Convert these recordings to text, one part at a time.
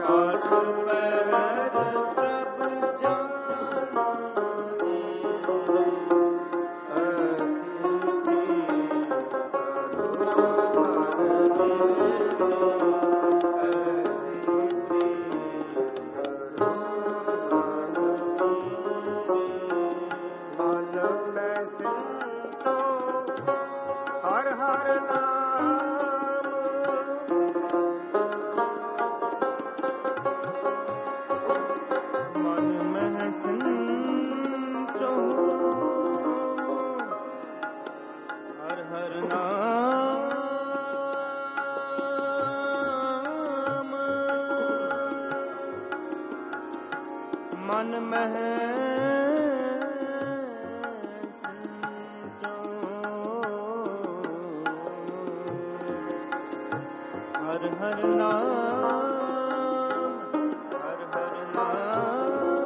ਆਠ ਪਹਿਰ ਪ੍ਰਭ ਜਾਨੋ ਹਰ ਹਰ ਨਾਮ ਮਨ ਮਹਿ ਸੰਚੋ ਹਰ ਹਰ ਨਾਮ ਮਨ ਮਹਿ ਹਰ ਹਰ ਨਾਮ ਹਰ ਹਰ ਨਾਮ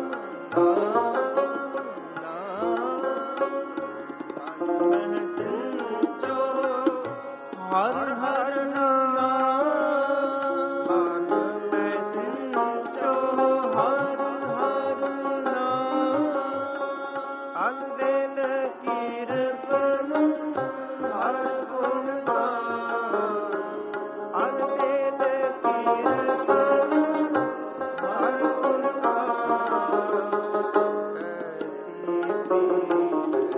ਨਾਮ ਮਨ ਮਹਿ ਸੰਚੋ ਹਰ ਹਰ ਨਾਮ ਮਨ ਮਹਿ ਸੰਚੋ ਹਰ ਹਰ ਨਾਮ ਅਨ ਦਿਨ ਕੀਰਤਨ ਹਰ ਗੁਣ ਗਾਨ ਅਨ ਦਿਨ ਕੀਰਤਨ ਹਰ ਗੁਣ ਗਾਨ ਐਸੀ ਪ੍ਰੀਤ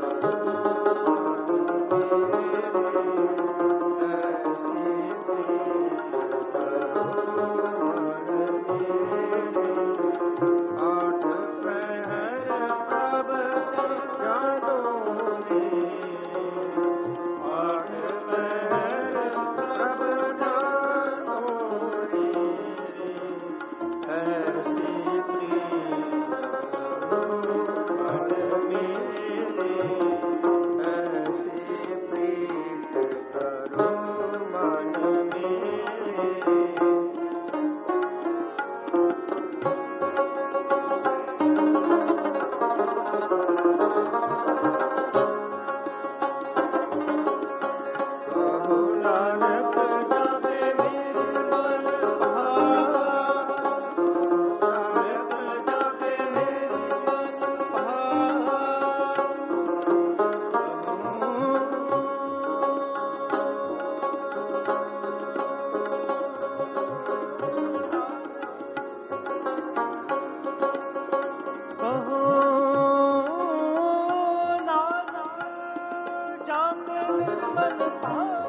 ਕਰੋ ਮੇਰੇ ਐਸੀ ਪ੍ਰੀਤ ਕਰੋ ਮੇਰੇ ਆਠ ਪਹਿਰ ਪ੍ਰਭ ਜਾਨੋ ਰੇ ਆਠ ਪਹਿਰ ਪ੍ਰਭ ਜਾਨੋ ਰੇ ਐਸੀ ਪ੍ਰੀਤ ਕਰੋ ਮਨ ਮੇਰੇ ਐਸੀ ਪ੍ਰੀਤ ਕਰੋ ਮਨ ਮੇਰੇ ਕਹੋ ਨਾਨਕ ਜਾਵੇ ਨਿਰਮਲ ਭਾਵ ਨਾਨਕ ਜਾਵੇ ਨਿਰਮਲ ਭਾਵ ਕਹੋ ਨਾਨਕ ਜਾਵੇ ਨਿਰਮਲ ਭਾਵ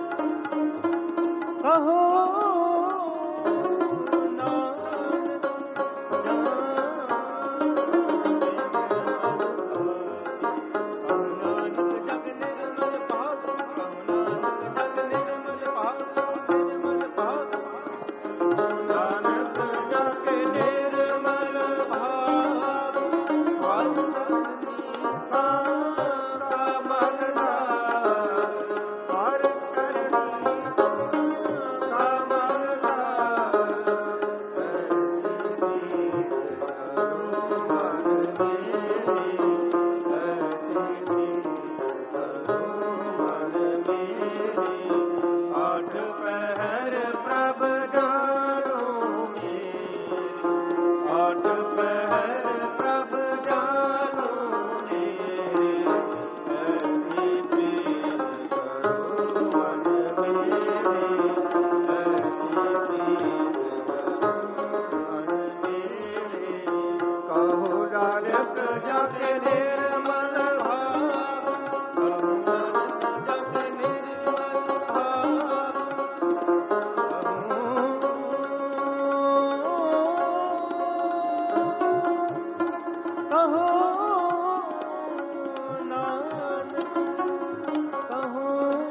ਕਹੋ ਨਾਨਕ ਜਗ ਨਿਰਮਲ ਭਾਵ ਕਹੋ ਨਾਨਕ ਜਗ ਨਿਰਮਲ ਭਾਵ ਨਿਰਮਲ ਭਾਵ ਨਾਨਕ ਜਗ ਨਿਰਮਲ ਭਾਵ ਹਰ ਕਰਨੀ ਕਾ ਮਨ ਲਾਇ ਹਰ ਕਰਨੀ ਕਾ ਮਨ ਲਾਇ ਐਸੀ ਪ੍ਰੀਤ ਕਰੋ ਮਨ ਮੇਰੇ ਐਸੀ ਪ੍ਰੀਤ ਕਰੋ ਮਨ ਮੇਰੇ ਆਠ ਪਹਿਰ ਪ੍ਰਭ ਜਾਨੋ ਮੇਰੇ ਆਠ ਪਹਿਰ ਪ੍ਰਭ ਜਾਨੋ ਮੇਰੇ ਐਸੀ ਪ੍ਰੀਤ ਕਰੋ ਮਨ ਮੇਰੇ ਐਸੀ ਪ੍ਰੀਤ ਕਰੋ ਮਨ ਮੇਰੇ ਕਹੋ ਨਾਨਕ ਜਗ ਨਿਰਮਲ ਭਾਵ ਕਹੋ ਨਾਨਕ ਜਗ ਨਿਰਮਲ ਭਾਵ ਕਹੋ ਨਾਨਕ ਕਹੋ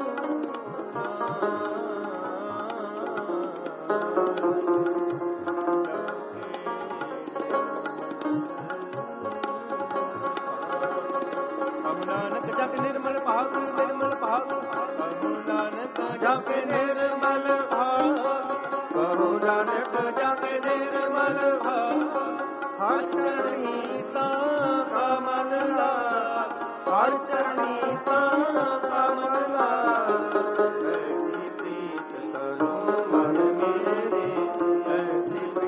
ਕਹੋ ਨਾਨਕ ਜਗ ਨਿਰਮਲ ਭਾਵ ਨਿਰਮਲ ਭਾਵ ਕਹੋ ਨਾਨਕ ਜਗ ਨਿਰਮਲ ਭਾਵ ਕਹੋ ਨਾਨਕ ਜਗ ਨਿਰਮਲ ਭਾਵ ਹਰ ਚਰਣੀ ਤਾਂ ਕਾ ਮਨ ਲਾਇ ਹਰ ਚਰਣੀ ਤਾਂ ਕਾ ਮਨ ਲਾਇ ਐਸੀ ਪ੍ਰੀਤ ਕਰੋ ਮਨ ਮੇਰੇ ਐਸੀ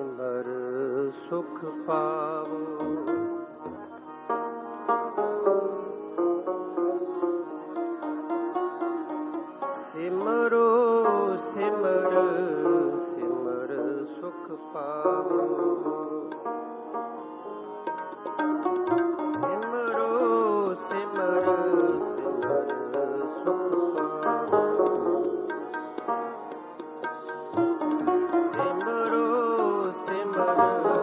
ਸਿਮਰ ਸੁਖ ਪਾਵੋ। ਸਿਮਰੋ ਸਿਮਰ ਸਿਮਰ ਸੁਖ ਪਾਵੋ। ਸਿਮਰੋ ਸਿਮਰ ਸਿਮਰ ਸੁਖ ਪਾਵੋ। ਸਿਮਰੋ ਸਿਮਰ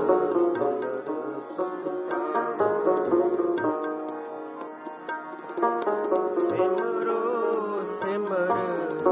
ਸਿਮਰ ਸੁਖ ਪਾਵੋ।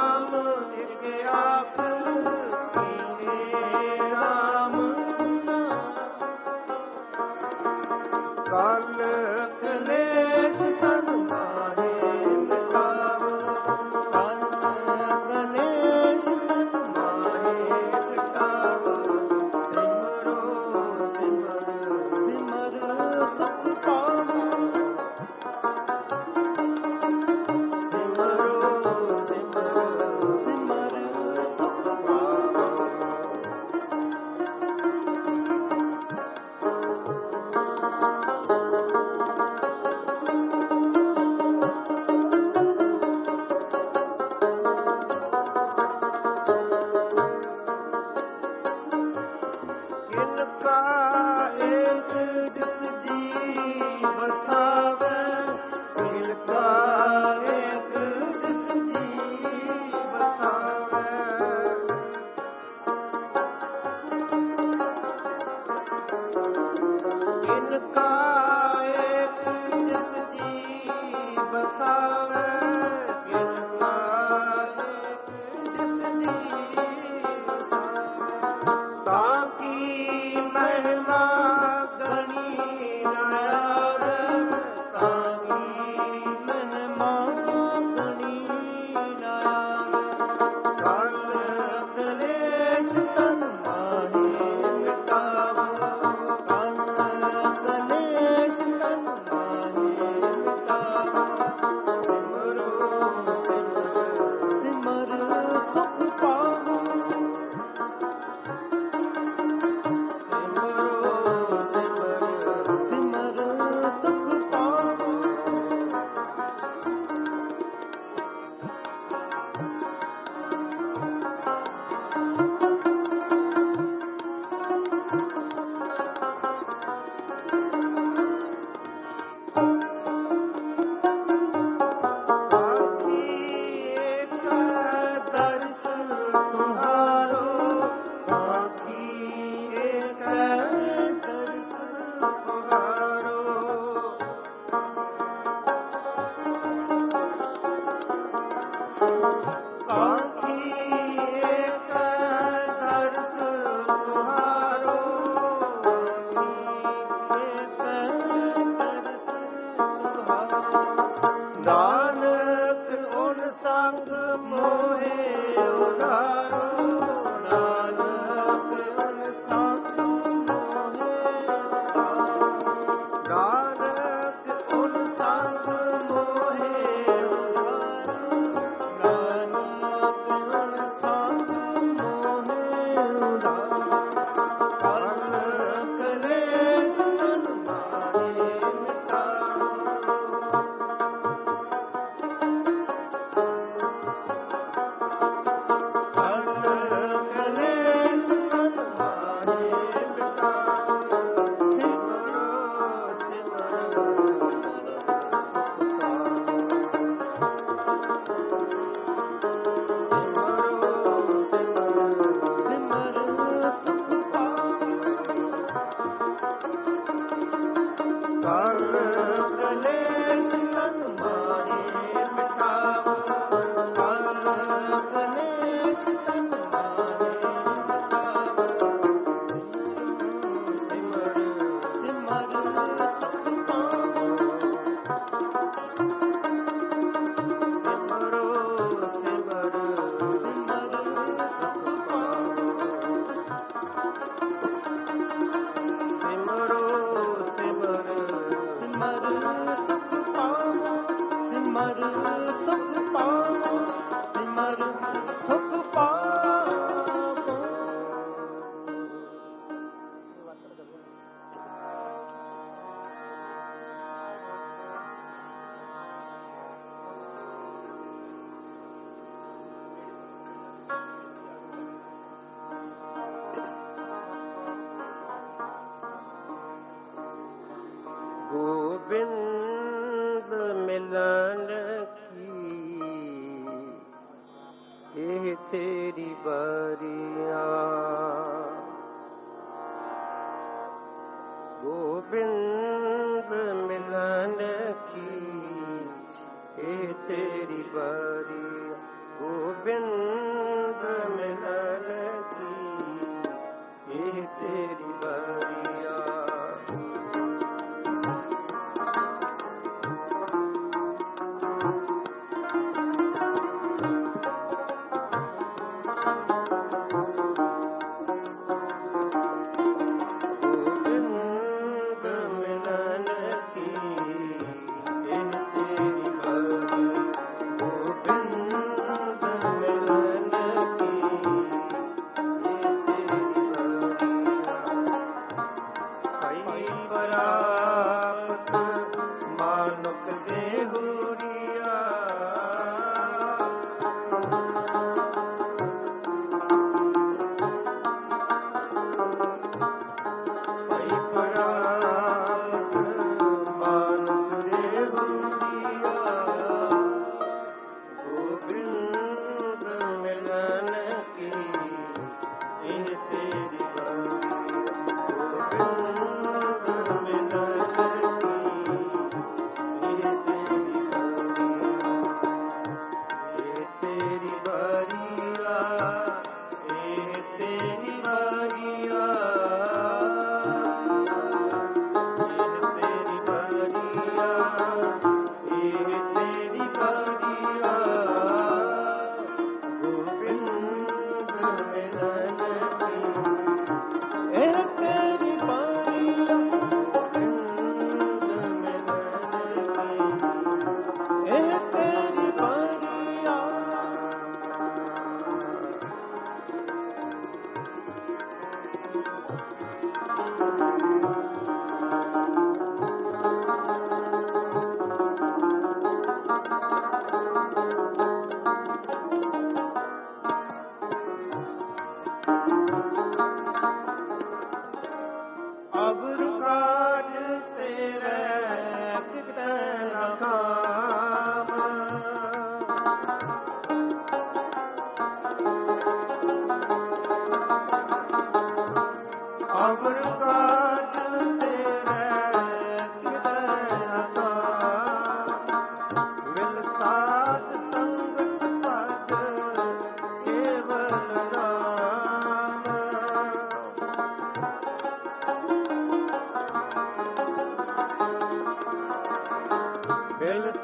ਰਾਮ ਇਨਕਾ ਏਕ ਜਿਸ ਜੀ ਬਸਾਵੇ, ਇਨਕਾ ਏਕ ਜਿਸ ਜੀ ਬਸਾਵੇ। ਇਨਕਾ ਏਕ ਜਿਸ ਜੀ ਬਸਾਵੇ, ਇਨਕਾ ਏਕ ਜਿਸ ਜੀ ਬਸਾਵੇ। ਤਾਂ ਕੀ ਮਹਿਮਾ ਗਣੀ ਨਾ ਆਵੇ, ਤਾਂ ਕੀ ਮਹਿਮਾ ਗਣੀ ਨਾ ਆਵੇ। ਕਲ ਕਲੇਸ਼ ਤਨ ਮਾਹੀ ਮਿਟਾਵੋ, ਕਲ ਕਲੇਸ਼ ਤਨ ਮਾਹੀ ਮਿਟਾਵੋ। ਸਿਮਰੋ ਸਿਮਰ ਸੁਖ ਪਾਵੋ, ਸਿਮਰੋ ਸਿਮਰ ਸੁਖ ਪਾਵੋ। ਆਖੀ ਏਕ ਦਰਸ ਤੁਹਾਰੋ, ਆਖੀ ਏਕ ਦਰਸ ਤੁਹਾਰੋ। ਆਖੀ ਏਕ ਦਰਸ ਤੁਹਾਰੋ, ਆਖੀ ਏਕ ਦਰਸ ਤੁਹਾਰੋ। ਨਾਨਕ ਉਨ ਸੰਗ ਮੋਹਿ ਉਧਾਰੋ, ਨਾਨਕ ਉਨ ਸੰਗ ਮੋਹਿ ਉਧਾਰੋ। ਨਾਨਕ ਉਨ ਸੰਗ ਮੋਹਿ ਉਧਾਰੋ, ਨਾਨਕ ਉਨ ਸੰਗ ਮੋਹਿ ਉਧਾਰੋ। ਕਲ ਕਲੇਸ਼ ਤਨ ਮਾਹੀ ਮਿਟਾਵੋ, ਕਲੇਸ਼ ਤਨ ਮਾਹੀ ਮਿਟਾਵੋ। ਸਿਮਰੋ ਸਿਮਰ ਸੁਖ ਪਾਵੋ, ਸਿਮਰੋ ਸਿਮਰ ਸੁਖ ਪਾਵੋ। ਕਲ ਕਲੇਸ਼ ਤਨ ਮਾਹੀ ਮਿਟਾਵੋ, ਕਲ ਕਲੇਸ਼ ਤਨ ਮਾਹੀ ਮਿਟਾਵੋ। ਸਿਮਰ ਸਿਮਰ ਸੁਖ ਪਾਵੋ, ਸਿਮਰੋ ਸਿਮਰ ਸੁਖ ਪਾਵੋ। ਸਿਮਰੋ ਸਿਮਰ ਸੁਖ ਪਾਵੋ, ਸਿਮਰ ਸੁਖ ਪਾਵੋ, ਸਿਮਰ ਸੁਖ ਪਾਵੋ। ਗੋਬਿੰਦ ਮਿਲਨ ਕੀ ਇਹ ਤੇਰੀ ਬਾਰੀਆਂ, ਗੋਬਿੰਦ ਮਿਲਨ ਕੀ ਇਹ ਤੇਰੀ ਬਾਰੀਆਂ, ਗੋਬਿੰਦ ਮਿਲਨ ਕੀ ਇਹ ਤੇਰੀ ਬਾਰੀਆਂ।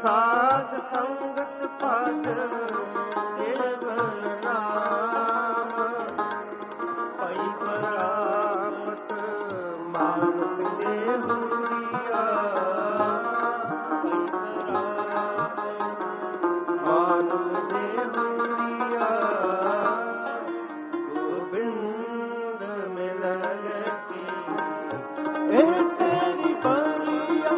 ਸਾਧ ਸੰਗਤ ਪਦ ਕੇਵਲ ਨਾਮ ਪਈ ਪਰਾਮਤ ਮਾਨੁਖ ਦੇਹੁਰੀਆ ਮਾਨੁਖ ਦੇਹੁਰੀਆ ਗੋਬਿੰਦ ਮਿਲਨ ਕੀ ਇਹ ਤੇਰੀ ਬਾਣੀਆ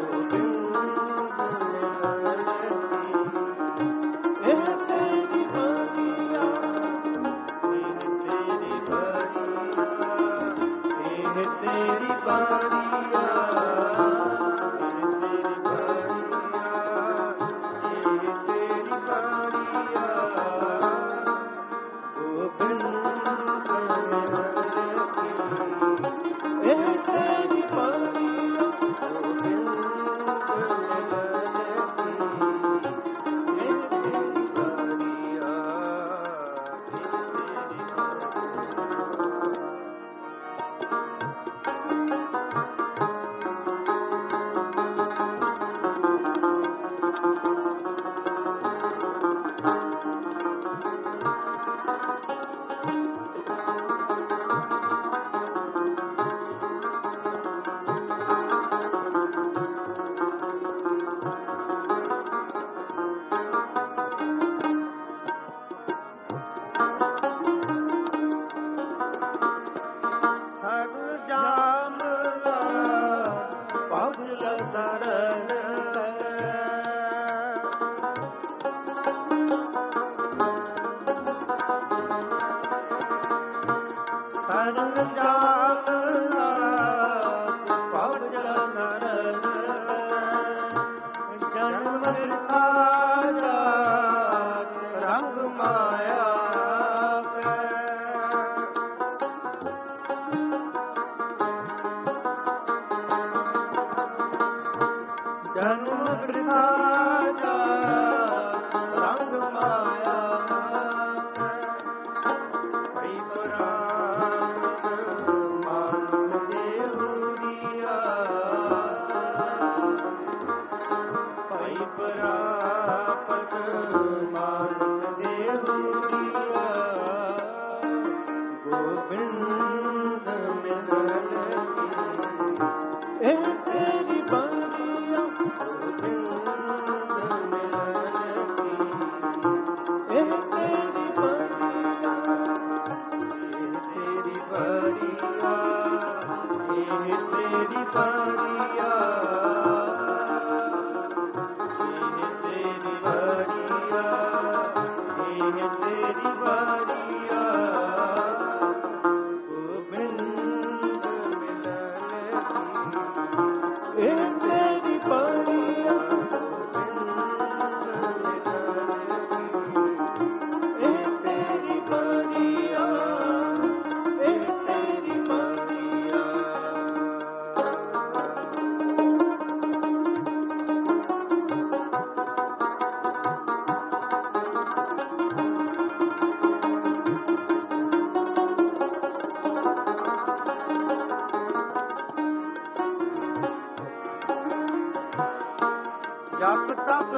ਜਪ ਤਪ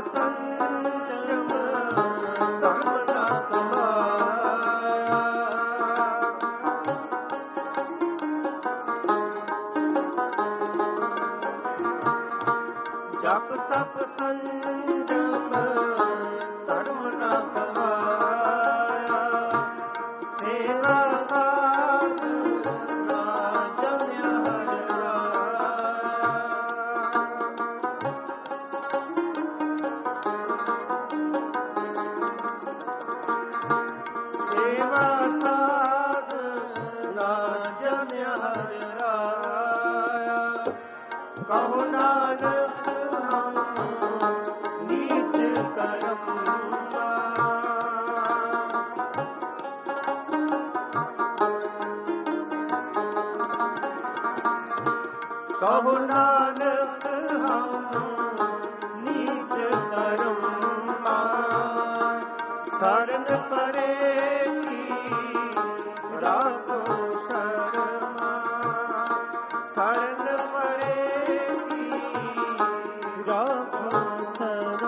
ਸੰਜਮ ਧਰਮ ਨਾ ਕਮਾਇਆ ਜਪ ਤਪ ਸੰਜਮ ਧਰਮ ਨਾ ਕਮਾਇਆ ਸੇਵਾ ਸਾਧ ਨਾ ਜਮਿਆ ਕਹੋ ਨਾਨਕ ਹਮ ਨੀਤ ਕਰਮ ਕਹੋ ਨਾਨਕ ਹਮ ਨੀਤ ਕਰਮ ਸਰਨ ਪਰੇ ਕੀ ਰਾਖੋ ਸ਼ਰਮਾ ਸਰਨ ਪਰੇ ਕੀ ਰਾਖੋ ਸ਼ਰਮਾ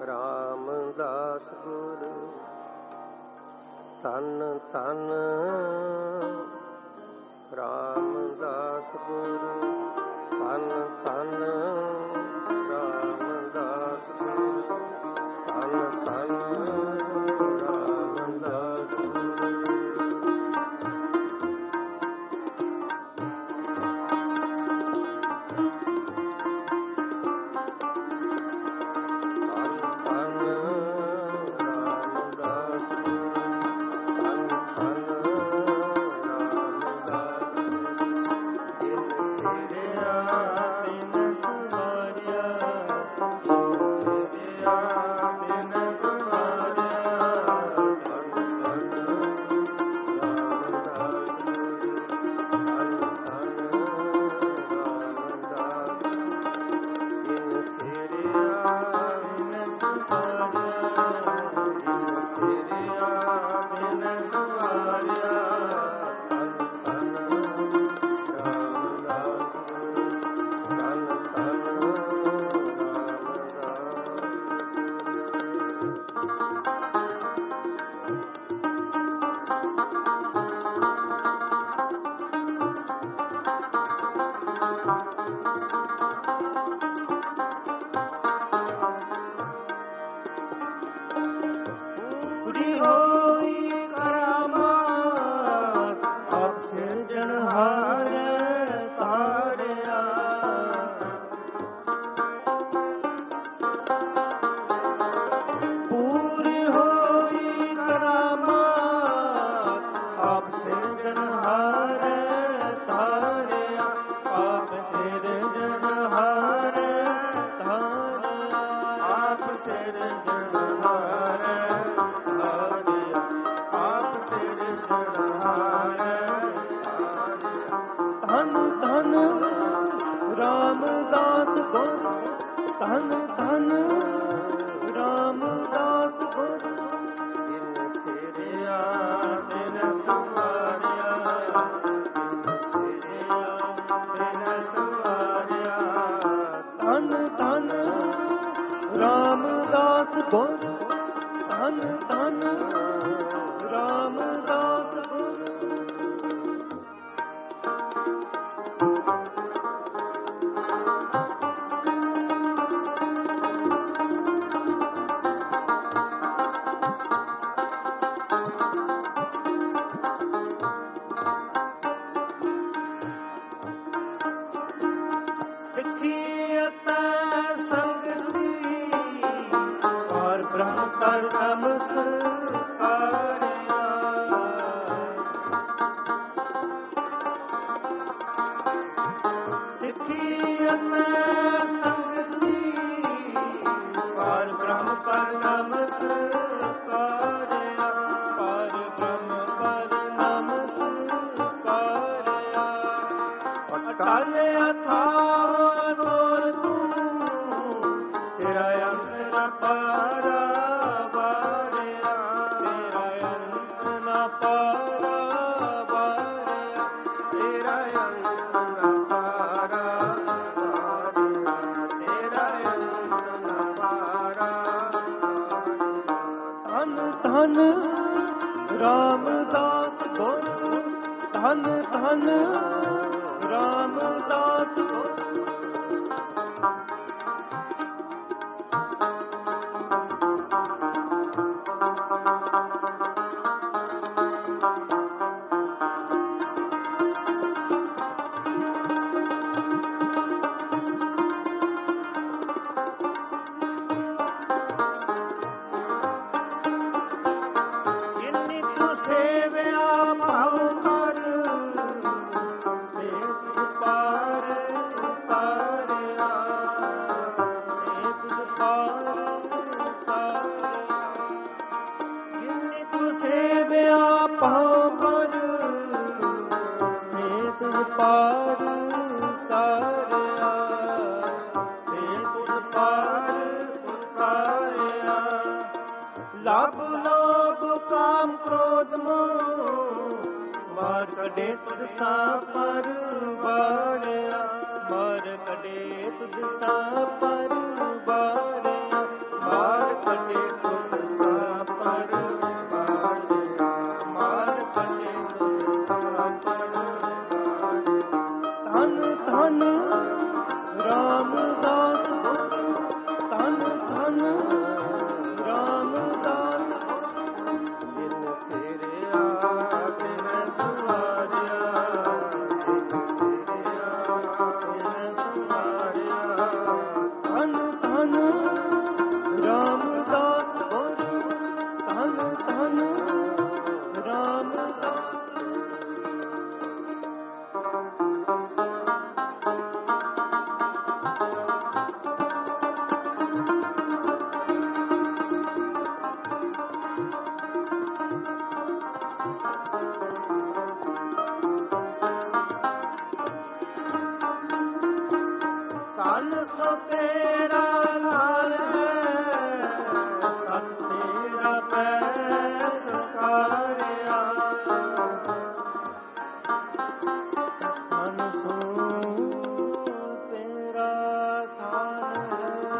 ਰਾਮਦਾਸ ਗੁਰ ਧੰਨ ਧੰਨ ਰਾਮਦਾਸ ਗੁਰ ਧੰਨ ਧੰਨ ਰਾਮਦਾਸ ਗੁਰ ਧੰਨ ਧੰਨ ਰਾਮਦਾਸ ਮਾਰ ਸੋ ਤੇਰਾ ਨਾਲ ਸਤ ਤੇਰਾ ਪੈਸ ਕਾਰਿਆ ਮਨ ਸੋ ਤੇਰਾ ਥਾਨ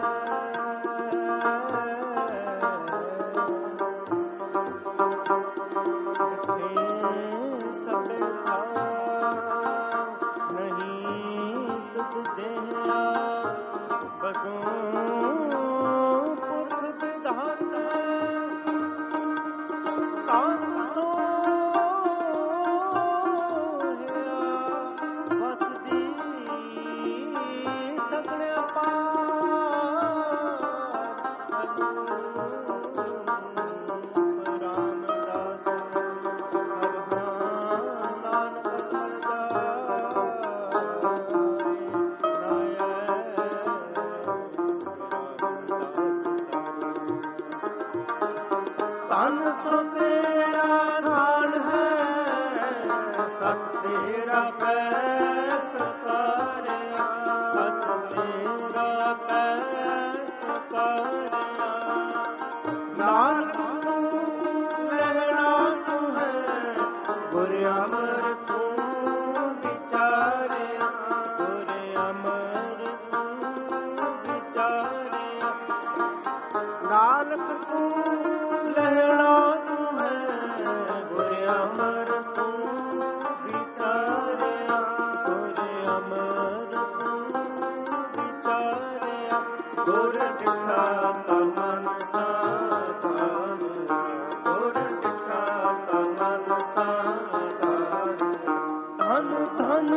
ਧਨ ਸੋ ਤੇਰਾ ਦਾਨ ਹੈ ਸਤ ਤੇਰਾ ਪੈਸ ਕਾਰਿਆ ਸਤ ਤੇਰਾ ਪੈਸ ਕਾਰਿਆ ਨਾਨਕ ਤੂੰ ਲੈਣਾ ਤੂੰ ਹੈ ਗੁਰ ਅਮਰ ਤੂੰ ਵਿਚਾਰਿਆ ਗੁਰ ਅਮਰ ਤੂੰ ਵਿਚਾਰਿਆ ਨਾਨਕ ਤੂੰ ਲੈਣਾ ਤੂੰ ਹੈ ਗੁਰ ਅਮਰ ਤੂੰ ਵਿਚਾਰਿਆ ਗੁਰ ਅਮਰ ਤੂੰ ਵਿਚਾਰਿਆ ਗੁਰ ਡਿਠਾ ਤਾ ਮਨ ਸਾਧਾਨ ਗੁਰ ਡਿਠਾ ਤਾ ਮਨ ਸਾਧਾਨ ਧਨ ਧਨ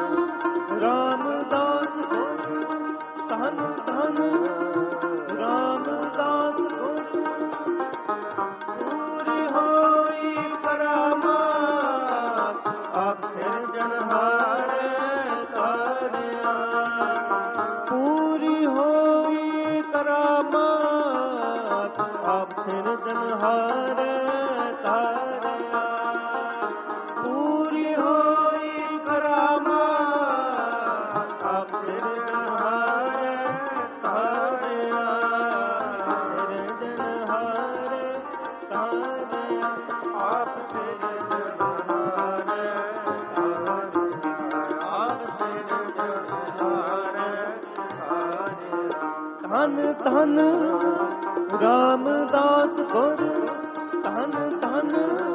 ਰਾਮਦਾਸ ਗੁਰ ਧਨ ਧਨ ਰਾਮਦਾਸ ਗੁਰ ਪੂਰੀ ਹੋਈ ਕਰਾਮਾਤ ਆਪ ਸਿਰਜਣਹਾਰ ਤਾਰਿਆ ਪੂਰੀ ਹੋਈ ਕਰਾਮਾਤ ਆਪ ਸਿਰਜਣਹਾਰ ਤਾਰਿਆ ਪੂਰੀ ਹੋਈ ਕਰਾਮਾਤ ਆਪ ਸਿਰਜਣਹਾਰ ਤਾਰਿਆ ਸਿਰਜਣਹਾਰ ਤਾਰਿਆ ਆਪ ਸਿਰਜਣਹਾਰ ਆਪ ਸਿਰਜਣਹਾਰ ਧਨ ਧਨ ਰਾਮਦਾਸ ਗੁਰ ਧਨ ਧਨ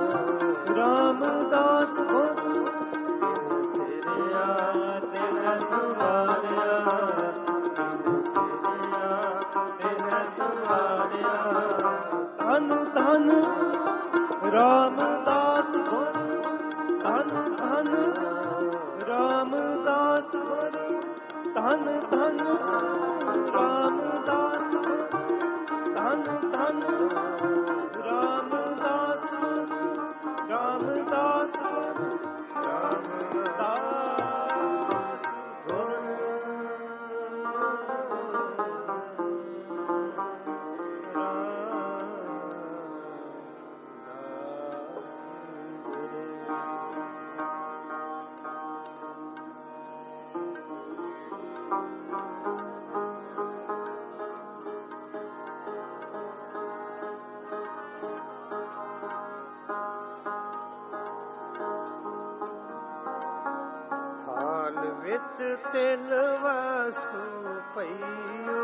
ਰਾਮਦਾਸ ਗੁਰ ਸਿਰਿਆ ਤੇਰਾ ਸੁਵਾਰਿਆ ਤੇਰਾ ਸੁਵਾਰਿਆ ਧਨ ਧਨ ਰਾਮਦਾਸ ਗੁਰ ਧਨ ਧਨ ਰਾਮਦਾਸ ਗੁਰ ਧਨ ਧਨ ਰਾਮਦਾਸ ਗੁਰ ਧਨ ਧਨ ਰਾਮਦਾਸ ਗੁਰ ਰਾਮਦਾਸ ਗੁਰ ਰਾਮਦਾਸ ਗੁਰ ਵਿੱਚ ਤਿੰਨ ਵਸਤੂ ਪਈਓ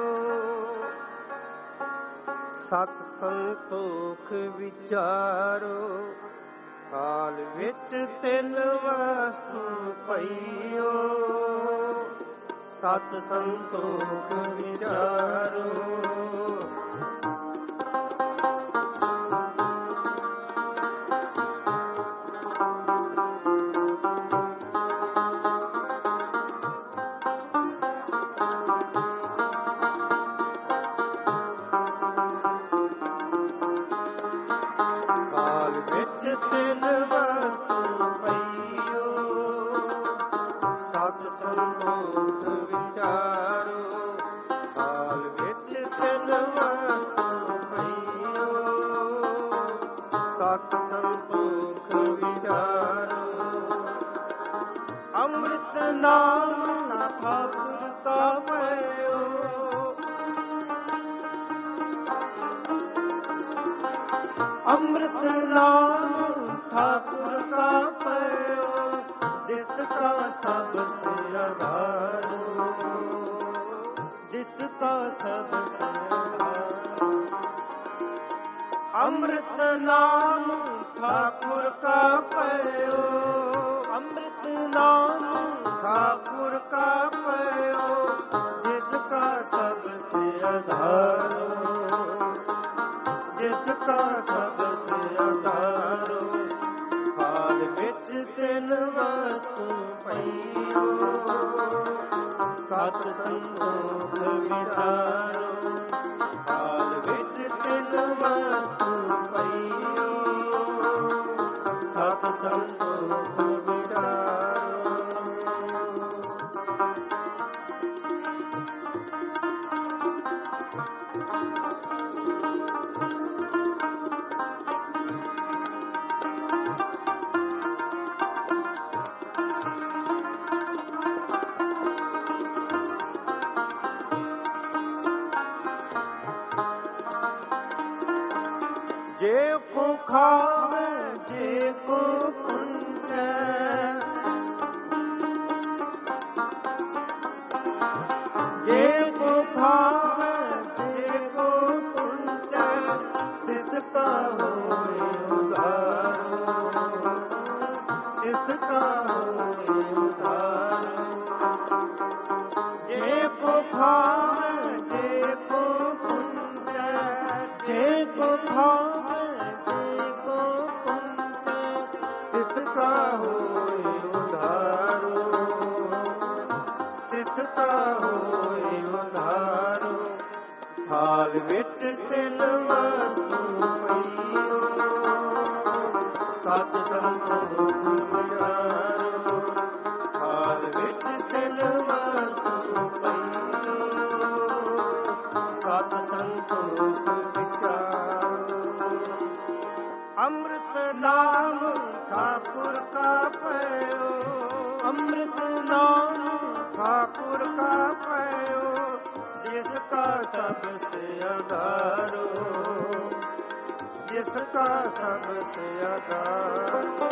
ਸਤ ਸੰਤੋਖ ਵਿਚਾਰੋ ਕਾਲ ਵਿੱਚ ਤਿੰਨ ਵਸਤੂ ਪਈਓ ਸਤ ਸੰਤੋਖ ਵਿਚਾਰੋ ਤਿੰਨ ਵਸਤੂ ਪਈਓ ਸਤ ਸੰਤੋਖ ਵਿਚਾਰੋ ਕਾਲ ਵਿੱਚ ਤਿੰਨ ਵਸਤੂ ਪਈਓ ਸਤ ਸੰਤੋਖ ਵਿਚਾਰੋ ਅੰਮ੍ਰਿਤ ਨਾਮ ਨਾ ਠਾਕੁਰ ਕਾ ਪਇਓ ਅੰਮ੍ਰਿਤ ਨਾਮ ਠਾਕੁਰ ਕਾ ਪਇਓ, ਜਿਸ ਕਾ ਸਭ ਸੇ ਆਧਾਰ, ਜਿਸ ਕਾ ਸਭ ਸੇ ਆਧਾਰ। ਅੰਮ੍ਰਿਤ ਨਾਮ ਠਾਕੁਰ ਕਾ ਪਇਓ, ਅੰਮ੍ਰਿਤ ਨਾਮ ਠਾਕੁਰ ਕਾ ਪਇਓ, ਜਿਸ ਕਾ ਸਭ ਸੇ ਆਧਾਰ, ਜਿਸ ਕਾ ਸਭ ਸੇ ਆਧਾਰ। ਹਾਲ ਵਿੱਚ ਤਿੰਨ ਵਸਤੂ ਪਈਓ, ਸਤ ਸੰਤੋਖ ਵਿਚਾਰੋ। ਹਾਲ ਵਿੱਚ ਤਿੰਨ ਵਸਤੂ ਪਈਓ, ਸਤ ਸੰਤੋਖ ਵਿਚਾਰੋ। ਜੇ ਕੋ ਖਾਵੇ ਜੇ ਕੋ ਪੁੰਜੈ, ਜੇ ਕੋ ਖਾਵੇ ਜੇ ਕੋ ਪੁੰਜੈ, ਤਿਸ ਕਾ ਹੋਏ ਉਧਾਰੋ, ਤਿਸ ਕਾ ਹੋਏ ਉਧਾਰੋ। ਜੇ ਕੋ ਖਾਵੇ ਜੇ ਕੋ ਪੁੰਜੈ, ਜੇ ਕੋ ਖਾਵੇ ਤਿਸ ਕਾ ਹੋਏ ਉਧਾਰੋ, ਤਿਸ ਕਾ ਹੋਏ ਉਧਾਰੋ। ਥਾਲ ਵਿੱਚ ਤਿੰਨ ਵਸਤੂ ਪਈਓ, ਸਤ ਸੰਤੋਖ ਵਿਚਾਰੋ। ਥਾਲ ਵਿੱਚ ਤਿੰਨ ਵਸਤੂ ਪਈਓ, ਸਤ ਸੰਤੋਖ ਵਿਚਾਰੋ। ਅੰਮ੍ਰਿਤ ਨਾਮ ਠਾਕੁਰ ਕਾ ਪਇਓ, ਅੰਮ੍ਰਿਤ ਨਾਮ ਠਾਕੁਰ ਕਾ ਪਇਓ, ਜਿਸ ਕਾ ਸਭ ਸੇ ਆਧਾਰੋ, ਜਿਸ ਕਾ ਸਭ ਸੇ ਆਧਾਰੋ।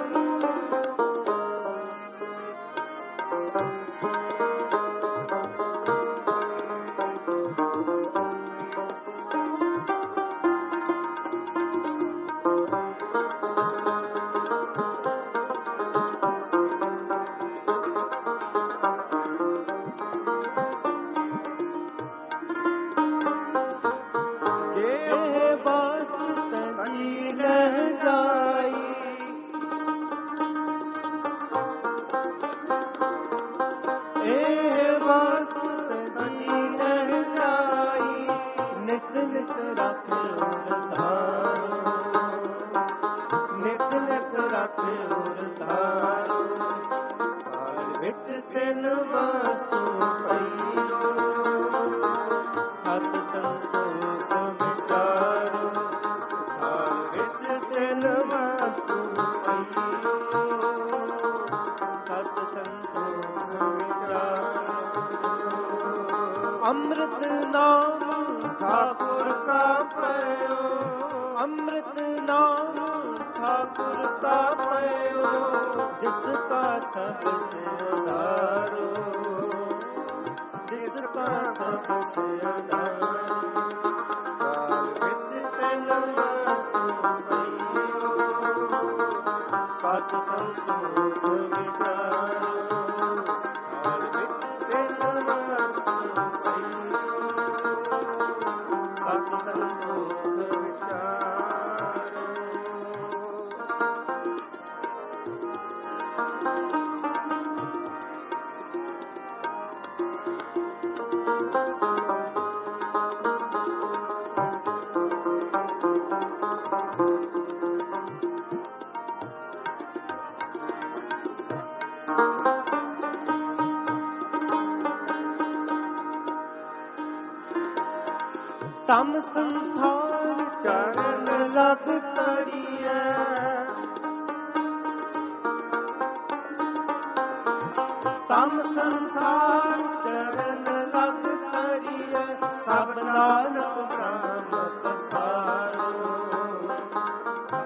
ਅੰਮ੍ਰਿਤ ਨਾਮ ਠਾਕੁਰ ਕਾ ਪਇਓ, ਅੰਮ੍ਰਿਤ ਨਾਮ ਠਾਕੁਰ ਕਾ ਪਇਓ, ਜਿਸ ਕਾ ਸਭ ਸੇ ਆਧਾਰੋ, ਜਿਸ ਕਾ ਸਭ ਸੇ ਆਧਾਰੋ। ਕਾਲ ਵਿੱਚ ਤਿੰਨ ਵਸਤੂ ਪਈਓ, ਸਤ ਸੰਤੋਖ ਵਿਚਾਰੋ। ਕਾਲ ਵਿੱਚ ਤਿੰਨ ਵਸਤੂ ਪਈਓ, ਸਤ ਸੰਤੋਖ ਵਿਚਾਰੋ। ਤਮ ਸੰਸਾਰ ਚਰਨ ਲਗ ਤਰੀਐ, ਤਮ ਸੰਸਾਰ ਚਰਨ ਲਗ ਤਰੀਐ, ਸਭ ਨਾਨਕ ਬ੍ਰਹਮ ਪਸਾਰੋ,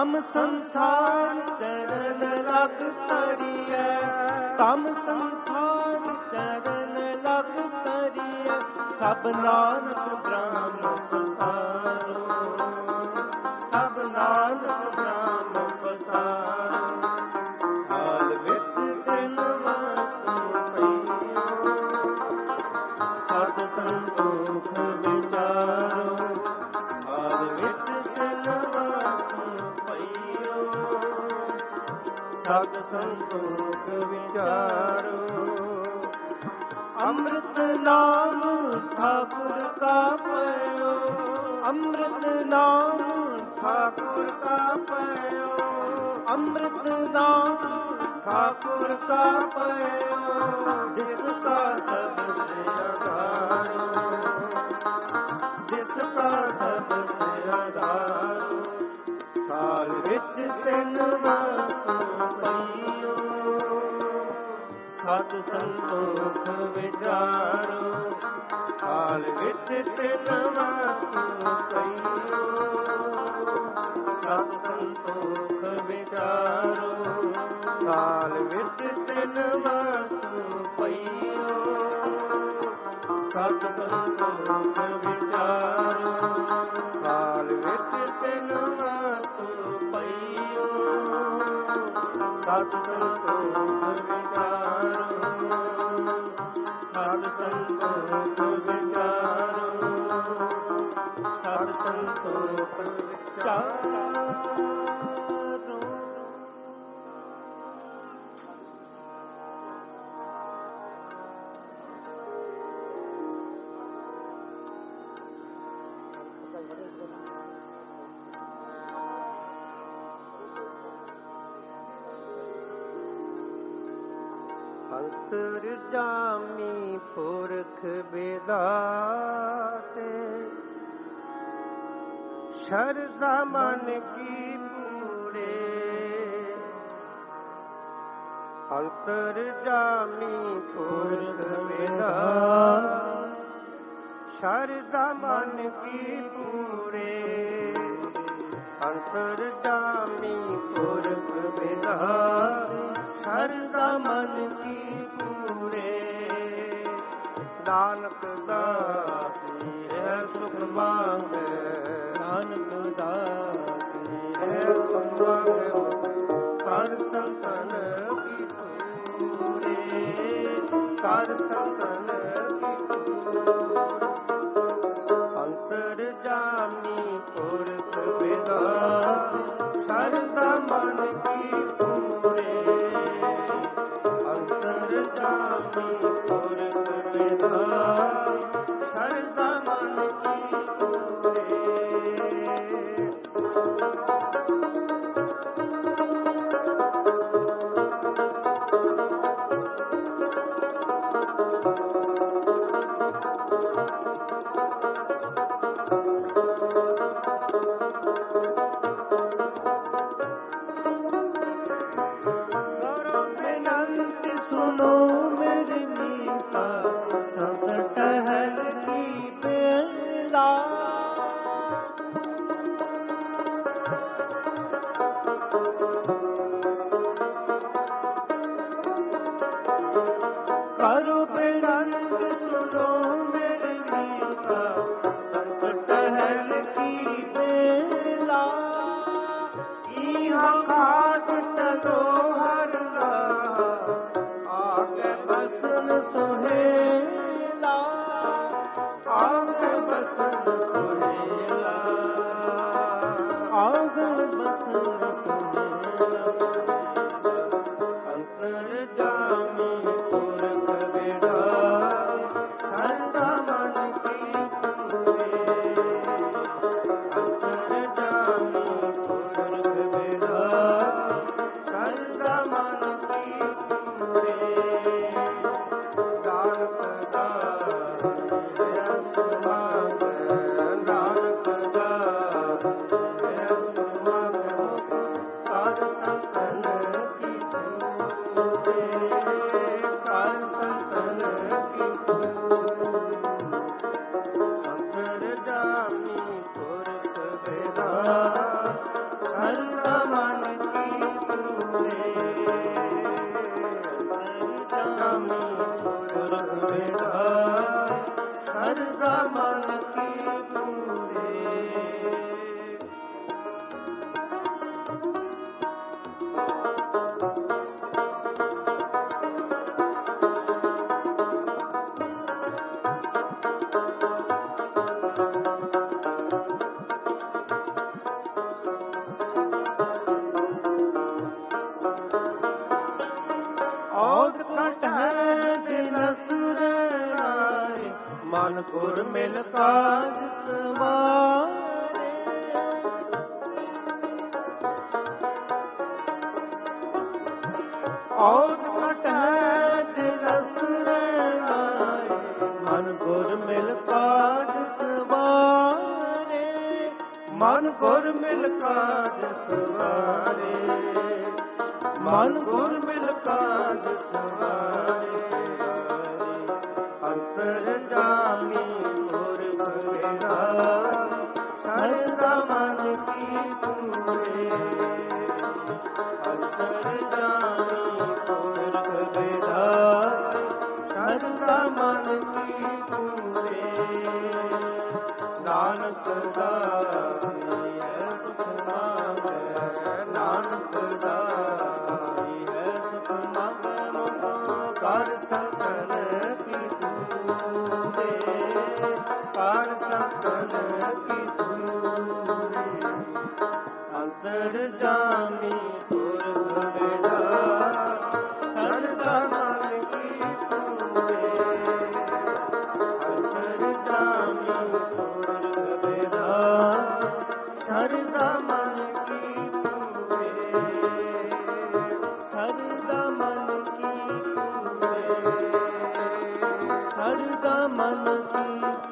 ਤਮ ਸੰਸਾਰ ਚਰਨ ਲਗ ਤਰੀਐ, ਤਮ ਸੰਸਾਰ ਚਰਨ ਲਗ ਤਰੀਐ, ਸਭ ਨਾਨਕ ਬ੍ਰਹਮ ਪਸਾਰੋ, ਸਭ ਨਾਨਕ ਬ੍ਰਹਮ ਪਸਾਰੋ। ਹਾਲ ਵਿੱਚ ਤਿੰਨ ਵਸਤੂ ਪਈਓ, ਸਤ ਸੰਤੋਖ ਵਿਚਾਰੋ, ਹਾਲ ਵਿੱਚ ਤਿੰਨ ਵਸਤੂ ਪਈਓ, ਸਤ ਸੰਤੋਖ ਵਿਚਾਰੋ। ਅੰਮ੍ਰਿਤ ਨਾਮ ਠਾਕੁਰ ਕਾ ਪਇਓ, ਅੰਮ੍ਰਿਤ ਨਾਮ ਠਾਕੁਰ ਕਾ ਪਇਓ, ਅੰਮ੍ਰਿਤ ਨਾਮ ਠਾਕੁਰ ਕਾ ਪਇਓ, ਜਿਸ ਕਾ ਸਭ ਸੇ ਆਧਾਰੋ, ਜਿਸ ਕਾ ਸਭ ਸੇ ਆਧਾਰੋ। ਥਾਲ ਵਿੱਚ ਤਿੰਨ ਵਸਤੂ ਪਈਓ, ਸਤ ਸੰਤੋਖ ਵਿਚਾਰੋ, ਥਾਲ ਵਿੱਚ ਤਿੰਨ ਵਸਤੂ ਪਈਓ, ਸਤ ਸੰਤੋਖ ਵਿਚਾਰੋ, ਥਾਲ ਵਿੱਚ ਤਿੰਨ ਵਸਤੂ ਪਈਓ, ਸਤ ਸੰਤੋਖ ਵਿਚਾਰੋ, ਥਾਲ ਵਿੱਚ ਤਿੰਨ ਵਸਤੂ ਪਈਓ, ਸਤ ਸੰਤੋਖ ਵਿਚਾਰੋ, ਸਤ ਸੰਤੋਖ ਵਿਚਾਰੋ, ਸਤ ਸੰਤੋਖ ਵਿਚਾਰੋ। ਅੰਤਰਜਾਮੀ ਪੁਰਖ ਵਿਦਾਤੇ, ਸ਼ਰਧਾ ਮਨ ਕੀ ਪੂਰੇ। ਅੰਤਰਜਾਮੀ ਪੁਰਖ ਵਿਦਾਤੇ, ਸ਼ਰਧਾ ਮਨ ਕੀ ਪੂਰੇ। ਅੰਤਰਜਾਮੀ ਪੁਰਖ ਵਿਦਾਤੇ, ਸ਼ਰਧਾ ਮਨ ਕੀ ਪੂਰੇ। ਨਾਨਕ ਦਾਸੀ ਰਹਿ ਸੁਖ ਮੰਗੈ, ਨਾਨਕ ਦਾਸੀ ਰਹਿ ਸੁਖ ਮੰਗੈ, ਕਰ ਸੰਤਨ ਕੀ ਪੂਰੇ, ਕਰ ਸੰਤਨ ਕੀ ਪੂਰੇ। ਅੰਤਰਜਾਮੀ ਪੁਰਖ ਵਿਦਾਤੇ, ਸ਼ਰਧਾ ਮਨ ਕੀ ਪੂਰੇ। ਅੰਤਰਜਾਮੀ ਪੁਰਖ ਵਿਦਾਤੇ, ਸ਼ਰਧਾ ਮਨ ਕੀ ਪੂਰੇ। ਸੁਨੋ ਮੇਰੀ ਮੀਤਾ, ਸਭ ਟਹਿਲ ਕੀ ਬੇਲਾ। ਕਰੋ ਬੇਨੰਦ ਸੁਨੋ ਮੇਰੀ ਮੀਤਾ, ਸਭ ਟਹਿਲ ਕੀ ਬੇਲਾ। ਇਹਾਂ ਘਾਟ ਚਲੋ ਹਰ ਬਸਨ ਸੁਹੇਲਾ, ਆਗੇ ਬਸਨ ਸੁਹੇਲਾ, ਆਗੇ ਬਸਨ ਸੁਹੇਲਾ। ਅੰਤਰਜਾਮੀ ਪੁਰਖ ਵਿਦਾਤੇ, ਸ਼ਰਧਾ ਮਨ ਕੀ ਪੂਰੇ। ਅੰਤਰਜਾਮੀ ਪੁਰਖ ਵਿਦਾਤੇ, ਸ਼ਰਧਾ ਮਨ ਕੀ ਪੂਰੇ। ਨਾਨਕ ਦਾਸੀ ਰਹਿ ਸੁਖ ਮੰਗੈ, ਨਾਨਕ ਦਾਸੀ ਰਹਿ ਸੁਖ ਮੰਗੈ, ਕਰ ਸੰਤਨ ਕੀ ਪੂਰੇ, ਕਰ ਸੰਤਨ ਕੀ ਪੂਰੇ। ਅੰਤਰਜਾਮੀ ਪੁਰਖ ਵਿਦਾਤੇ, ਸ਼ਰਧਾ ਸਰਦਾ ਮਨ ਕੀ ਪੂਰੇ। ਮਨ ਗੁਰ ਮਿਲ ਕਾਜ ਸਵਾਰੇ। ਔਰ ਘਟੈ ਦਿਨ ਸੁਰਣਾਏ ਮਨ ਗੁਰ ਮਿਲ ਕਾਜ ਸਵਾਰੇ। ਮਨ ਗੁਰ ਮਿਲ ਕਾਜ ਸਵਾਰੇ। ਮਨ ਗੁਰ ਮਿਲ ਕਾਜ ਸਵਾਰੇ। ਅੰਤਰ ਜਾਮੀ ਪੁਰਖ ਮੇਰਾ ਸਰਦਾ ਮਨ ਕੀ ਪੂਰੇ। ਅੰਤਰ ਜਾਮੀ ਪੁਰਖ ਮੇਰਾ ਸਰਦਾ ਮਨ ਕੀ ਪੂਰੇ। ਨਾਨਕ ਦਾਸੀ ਹੈ ਸੁਖ ਮੰਗੈ। ਨਾਨਕ ਦਾਸੀ ਹੈ ਸੁਖ ਮੰਗੈ। ਕਰ ਸਕਲ ਕੀ ਕਰ ਸਕਲ ਕੀ ਤੂਰੇ। ਅੰਤਰ ਜਾਮੀ ਪੁਰਖ ਮੇਰਾ ਸਰਦਾ ਮਨ ਕੀ ਪੂਰੇ। ਅੰਤਰ ਜਾਮੀ ਪੁਰਖ ਮੇਰਾ ਸਰਦਾ ਮਨ ਕੀ ਪੂਰੇ। ਸਰਦਾ ਮਨ ਕੀ ਪੂਰੇ। ਸਰਦਾ ਮਨ ਕੀ।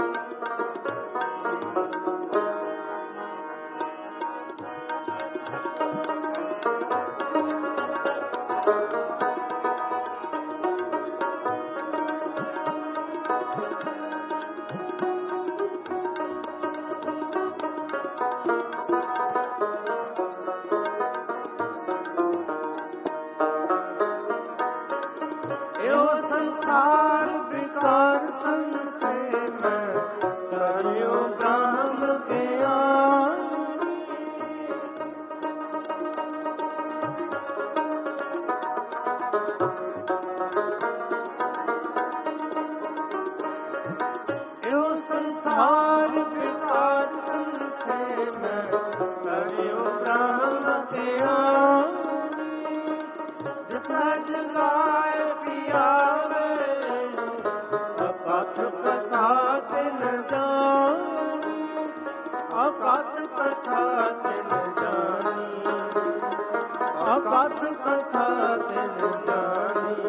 ਸੰਸਾਰ ਵਿਕਾਰ ਸੰਸੇ ਮੈਂ ਕਰਿਓ ਬ੍ਰਹਮ ਗਿਆਨੀ। ਇਹੋ ਸੰਸਾਰ ਵਿਕਾਰ ਸੰਸੇ ਮੈਂ ਕਰਿਓ ਬ੍ਰਹਮ ਗਿਆਨੀ। ਜਿਸਾ ਜਗਾਏ ਪਿਆਵੇ ਅਕਥ ਕਥਾ ਤਿਨ ਜਾਨੀ। ਅਕਥ ਕਥਾ ਤਿਨ ਜਾਨੀ। ਅਕਥ ਕਥਾ ਤਿਨ ਜਾਨੀ।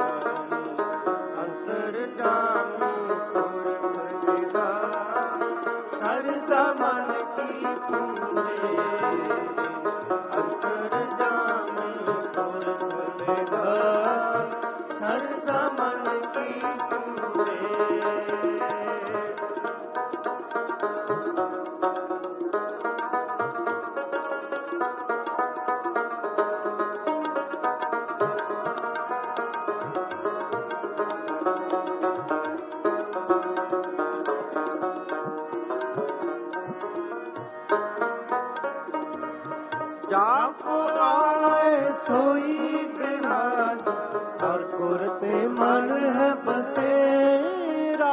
ਅੰਤਰ ਜਾਮੀ ਪੁਰਖ ਮੇਰਾ ਸਰਦਾ ਮਨ ਕੀ ਪੂਰੇ। ਅੰਤਰ ਜਾਮੀ ਪੁਰਖ ਮੇਰਾ ਸਰਦਾ ਮਨ ਕੀ ਪੂਰੇ। ਜਾਪੋ ਆਏ ਸੋਈ ਬਿਰਾਜ ਹਰ ਗੁਰ ਤੇ ਮਨ ਹੈ ਬਸੇਰਾ।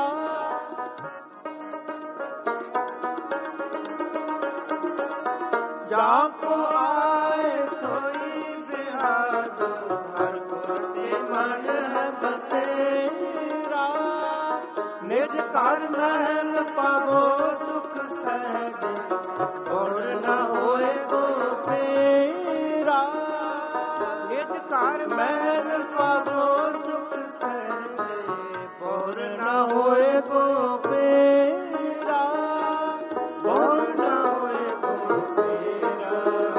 ਜਾਪੋ ਆਏ ਸੋਈ ਬਿਰਾਜ ਹਰ ਗੁਰ ਤੇ ਮਨ ਹੈ ਬਸੇਰਾ। ਨਿਜ ਘਰ ਮਹਿਲ ਪਾਵੋ ਸੁਖ ਸਹਿਜ ਗੁਣ ਨਾ ਹੋਏ ਗੋ ਫੇਰਾ। ਨਿਜ ਘਰ ਮਹਿਲ ਪਾਵੋ ਸੁਖ ਸਹਿਜ ਗੁਣ ਨਾ ਹੋਏ ਗੋ ਫੇਰਾ। ਗੁਣ ਨਾ ਹੋਏ ਗੋ ਫੇਰਾ।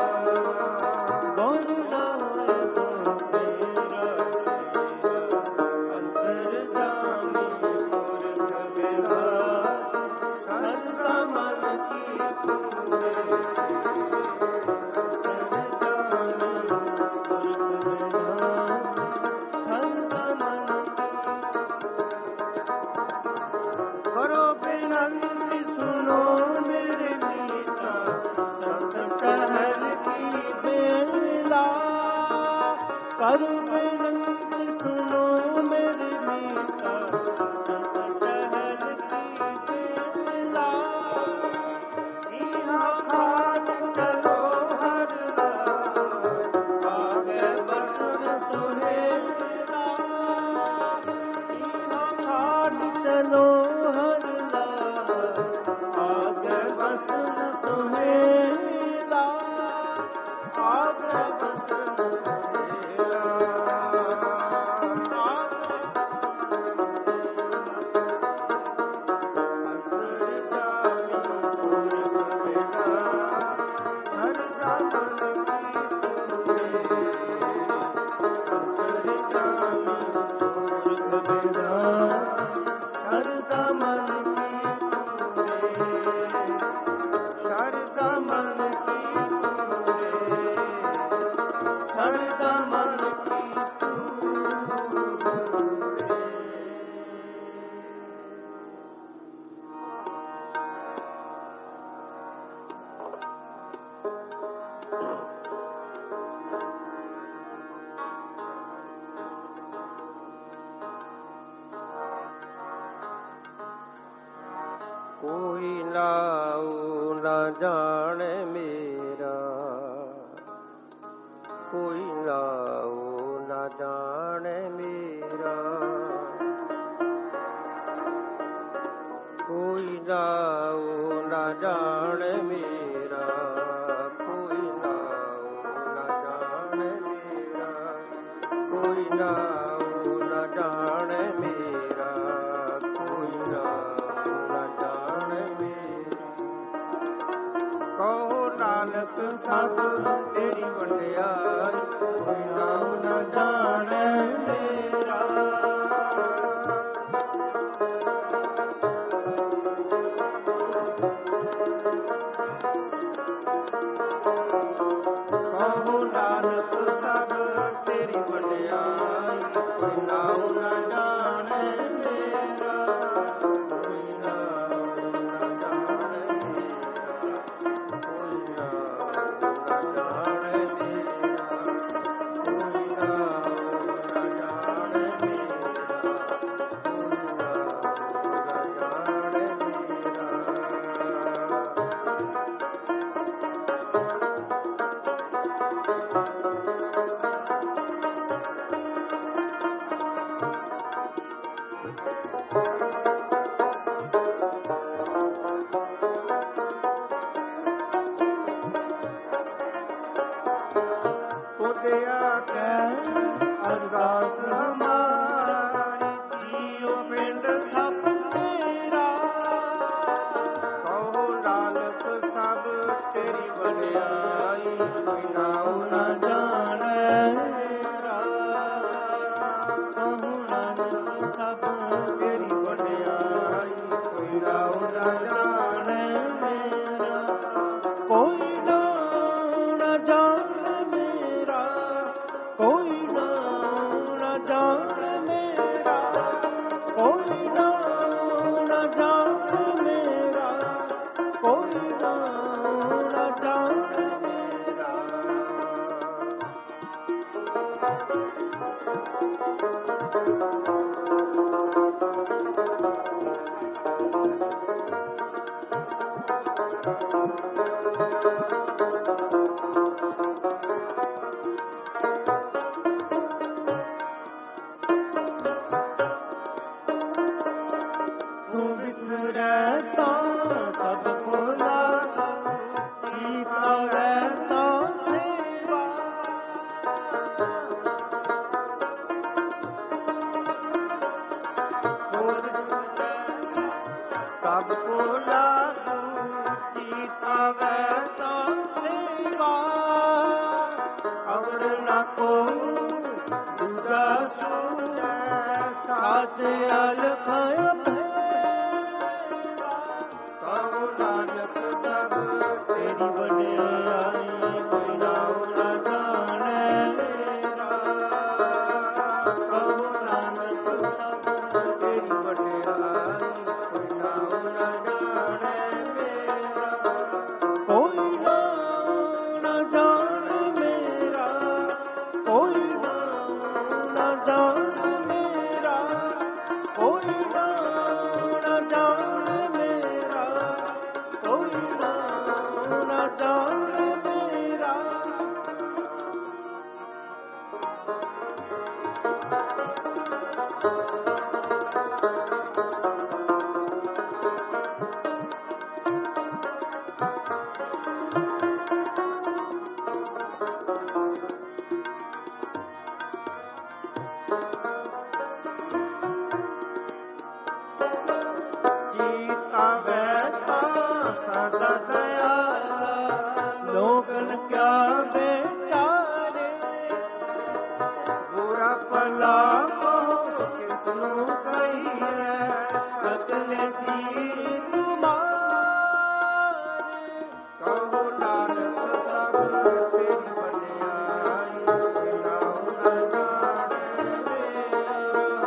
ਗੁਣ ਨਾ ਹੋਏ ਗੋ ਫੇਰਾ। ਅੰਤਰ ਜਾਮੀ ਪੁਰਖ ਮੇਰਾ ਸਰਦਾ ਮਨ ਕੀ ਪੂਰੇ। ਕਰੋ ਕੋਈ ਨਾਉ ਨਾ ਜਾਣੇ ਮੇਰਾ, ਕੋਈ ਨਾਉ ਨਾ ਜਾਣੇ ਮੇਰਾ, ਕੋਈ ਨਾਉ ਨਾ ਜਾਣੇ ਮੇਰਾ, ਕੋਈ ਨਾਉ ਨਾ ਜਾਣੇ ਮੇਰਾ, ਕੋਈ ਨਾਉ ਨਾ ਜਾਣੇ ਮੇਰਾ, ਕੋਈ ਨਾਉ ਨਾ ਜਾਣੇ ਮੇਰਾ। ਕਹੋ ਨਾਨਕ ਸਭ ਤੇਰੀ ਵਡਿਆਈ, ਕੋਈ ਨਾਉ ਨਾ ਜਾਣੇ ਮੇਰਾ। ਕਹੋ ਨਾਨਕ ਸਭ ਤੇਰੀ ਵਡਿਆਈ, ਕੋਈ ਨਾਉ ਨਾ ਜਾਣੇ ਮੇਰਾ, ਕੋਈ ਨਾਉ ਨਾ ਜਾਣੇ ਮੇਰਾ, ਕੋਈ ਨਾਉ ਨਾ ਜਾਣੇ ਮੇਰਾ, ਕੋਈ ਨਾਉ ਨਾ ਜਾਣੇ ਮੇਰਾ, ਕੋਈ ਨਾਉ ਨਾ ਜਾਣੇ ਮੇਰਾ। ਉਦਿਆ ਕੈ ਅਰਦਾਸ ਹਮਾਰੀ, ਜੀਉ ਪਿੰਡ ਸਭ ਤੇਰਾ। ਕਹੋ ਨਾਨਕ ਸਭ ਤੇਰੀ ਵਡਿਆਈ, ਕੋਈ ਨਾਉ ਨਾ ਜਾਣੈ ਮੇਰਾ। ਕਹੋ ਨਾਨਕ ਸਭ ਤੇਰੀ ਵਡਿਆਈ, ਕੋਈ ਨਾਉ ਨਾ ਜਾਣੈ ਮੇਰਾ, ਕੋਈ ਨਾਉ ਨਾ ਜਾਣੈ ਮੇਰਾ, ਕੋਈ ਨਾਉ ਨਾ ਜਾਣੈ ਮੇਰਾ, ਕੋਈ ਨਾਉ ਨਾ ਜਾਣੈ ਮੇਰਾ, ਕੋਈ ਨਾਉ ਨਾ ਜਾਣੈ ਮੇਰਾ। ਤੂੰ ਵਿਸਰੈ ਤਾਂ ਸਭ ਭੁਲਾ, ਜੀ ਪਾਵੈ ਤਾਂ ਸੇਵਾ। ਤੂੰ ਵਿਸਰੈ ਸਭ ਭੁਲਾ, ਜੀ ਪਾਵੈ ਤਾਂ ਸੇਵਾ। ਅਵਰ ਨਾ ਕੋ ਦੂਜਾ ਸੁਣੈ, ਸਾਧ ਅਲਖ ਕਹੋ ਨਾਨਕ ਸਭ ਤੇਰੀ ਵਡਿਆਈ, ਕੋਈ ਨਾਉ ਨਾ ਜਾਣੈ ਮੇਰਾ। ਕਹੋ ਨਾਨਕ ਸਭ ਤੇਰੀ ਵਡਿਆਈ, ਕੋਈ ਨਾਉ ਨਾ ਜਾਣੈ ਮੇਰਾ, ਕੋਈ ਨਾਉ ਨਾ ਜਾਣੈ ਮੇਰਾ, ਕੋਈ ਨਾਉ ਨਾ ਜਾਣੈ ਮੇਰਾ, ਕੋਈ ਨਾਉ ਨਾ ਜਾਣੈ ਮੇਰਾ, ਕੋਈ ਨਾਉ ਨਾ ਜਾਣੈ ਮੇਰਾ। ਜੀਤ ਆਵੈ ਤਾਂ ਸਦਾ ਦਇਆਲਾ, ਲੋਕਨ ਕਿਆ ਵਿਚਾਰੇ। ਬੁਰਾ ਭਲਾ ਕਹੋ ਕਿਸਨੂੰ ਕਹੀਐ, ਸਗਲੇ ਜੀ ਤੁਮਾਰੇ। ਕਹੋ ਨਾਨਕ ਸਭ ਤੇਰੀ ਵਡਿਆਈ, ਕੋਈ ਨਾਉ ਨਾ ਜਾਣੈ ਮੇਰਾ।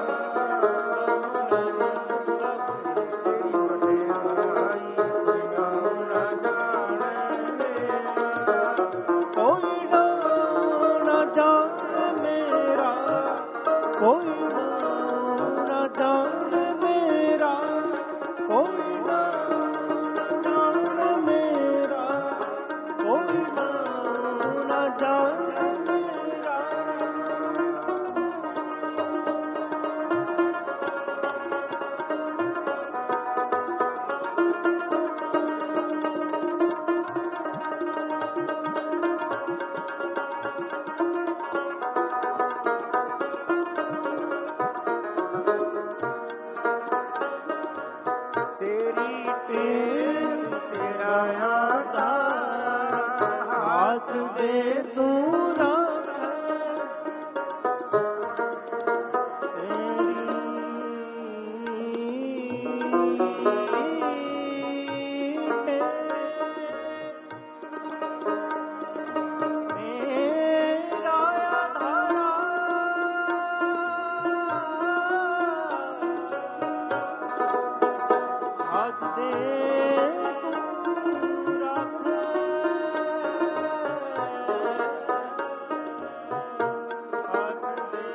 ਕਹੋ ਨਾਨਕ ਸਭ ਤੇਰੀ ਵਡਿਆਈ, ਕੋਈ ਨਾਉ ਨਾ ਜਾਣੈ ਮੇਰਾ, ਕੋਈ ਨਾਉ ਨਾ ਜਾਣੈ ਮੇਰਾ, ਕੋਈ ਨਾਉ ਨਾ ਜਾਣੈ ਮੇਰਾ, ਹਾਥ ਦੇ ਤੂੰ ਰੱਖ, ਹਾਥ ਦੇ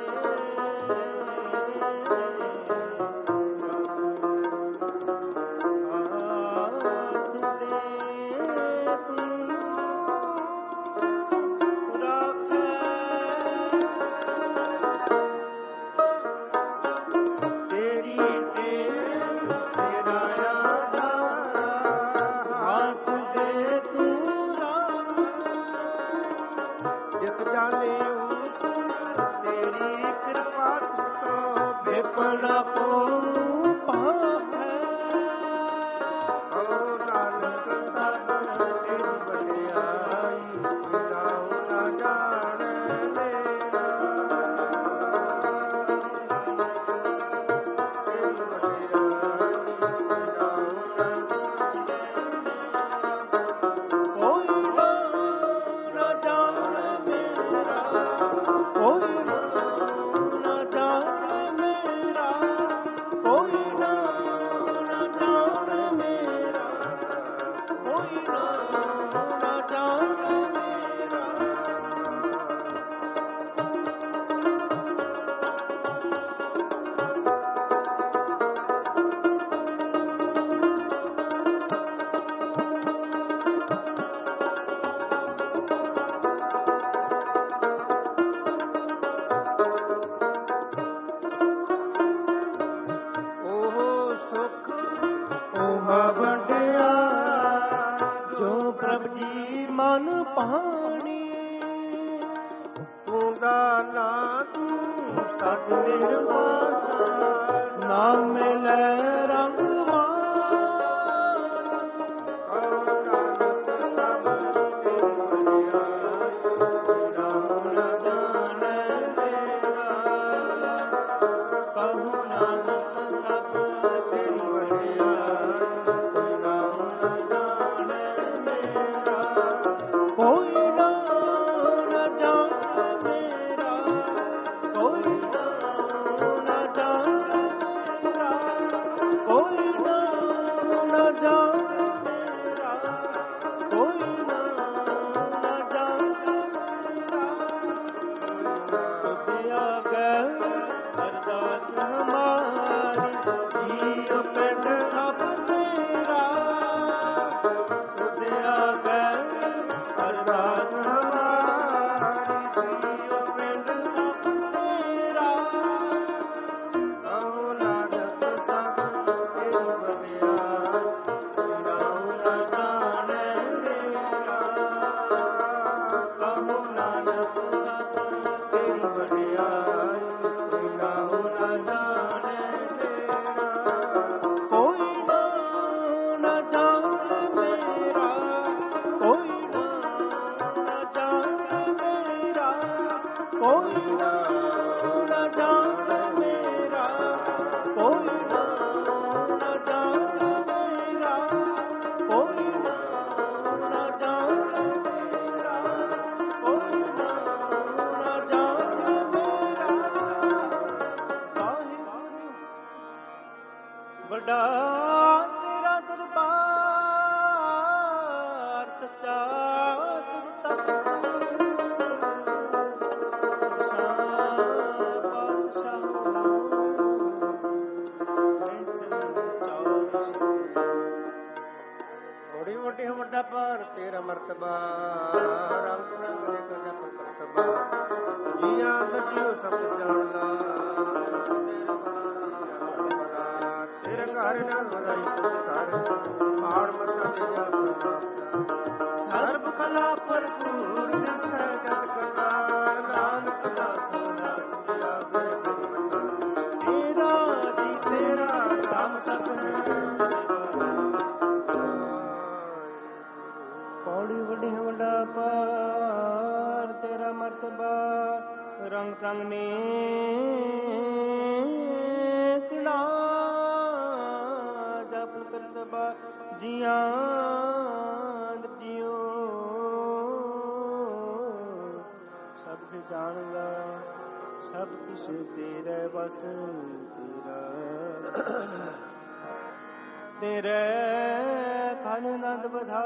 ਤੇਰੇ ਖਨ ਨੰਦ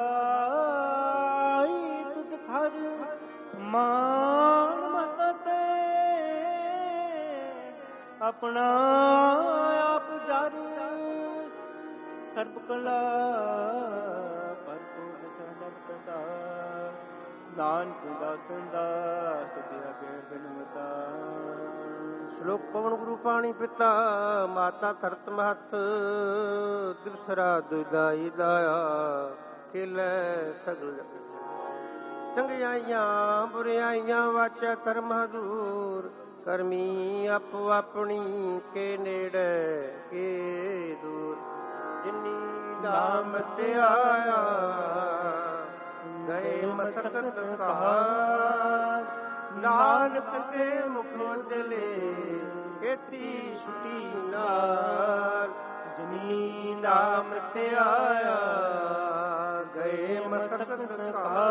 ਬਧਾਈ ਤੁਧ ਖਰ ਮਾਨ ਮਤ ਤੇ ਆਪਣਾ ਆਪ ਜਰ ਸਰਬ ਕਲਾ ਪਰਪੂਰ ਸਰਬ ਕਟਾ ਨਾਨਕ ਦਾਸਨ ਦਾਸ ਤੇਰਾ ਬੇੜ ਬਿਨਮਤਾ। ਸ਼ਲੋਕ ਪਵਨ ਗੁਰੂ ਪਾਣੀ ਪਿਤਾ ਮਾਤਾ ਧਰਤ ਮਹਤ ਦਿਵਸਰਾ ਦੁਦਾਈ ਦਾਇਆ ਖੇਲੇ ਸਗਲ ਚੰਗਿਆਈਆਂ ਬੁਰਿਆਈਆਂ ਵਾਚੈ ਧਰਮ ਹਜ਼ੂਰ ਕਰਮੀ ਆਪੋ ਆਪਣੀ ਕੇ ਨੇੜੇ ਕੇ ਦੂਰ ਜਿਨੀ ਨਾਮ ਤੇ ਆਇਆ ਗਏ ਮਸਕਤ ਕਹਾ ਨਾਨਕ ਤੇ ਮੁਖ ਉਜਲੇ ਖੇਤੀ ਛੁਟੀ ਨਾਲ ਜਿਨੀ ਨਾਮ ਤੇ ਆਇਆ ਗਏ ਮਸਕਤ ਕਹਾ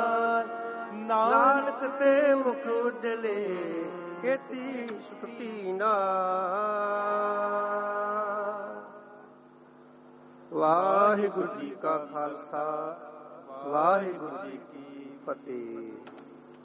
ਨਾਨਕ ਤੇ ਮੁਖ ਉਜਲੇ ਖੇਤੀ ਛੁਟੀ ਨਾਲ। ਵਾਹਿਗੁਰੂ ਜੀ ਕਾ ਖਾਲਸਾ ਵਾਹਿਗੁਰੂ ਜੀ ਕੀ ਫਤਿਹ।